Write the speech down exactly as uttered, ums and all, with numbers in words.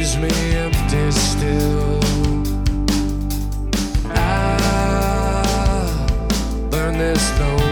leaves me empty still. I learned there's no